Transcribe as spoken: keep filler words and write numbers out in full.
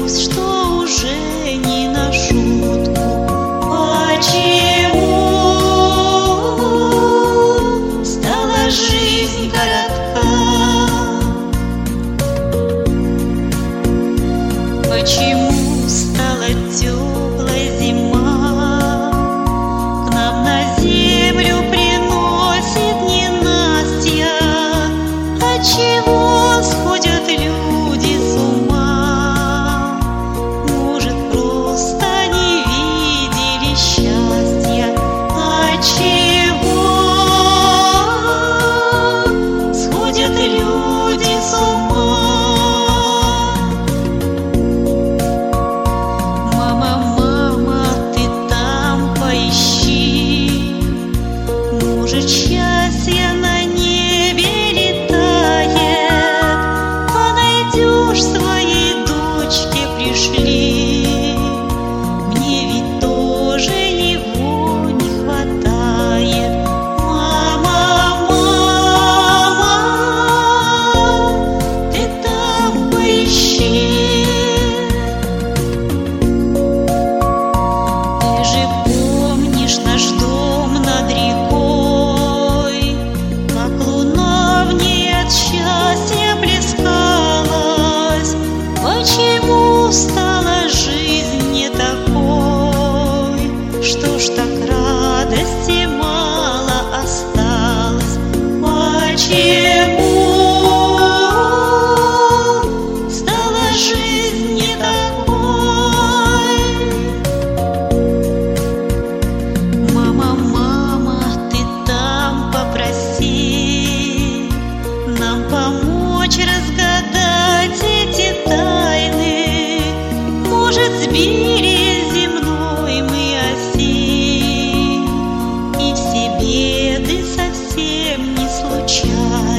боюсь, что уже не на шутку. Почему стала жизнь коротка? Почему стала теплая зима? К нам на землю приносит ненастья. Отчего сходят люди с ума? Может, просто не видели счастья? Отчего сходят люди с ума? Мама, мама, ты там поищи, может, счастье на небе летает, а найдешь своей дочке пришли. Мне ведь тоже его не хватает. Мама, мама, ты там поищи. Ты же помнишь наш дом над рекой, как луна в ней от счастья плескалась. Почему стала жизнь не такой? Что ж так радости мало осталось? Почему стала жизнь не такой? Мама, мама, ты там попроси нам помочь разгадать эти тайны. Может, сбили земной мы оси, и все беды совсем не случайны.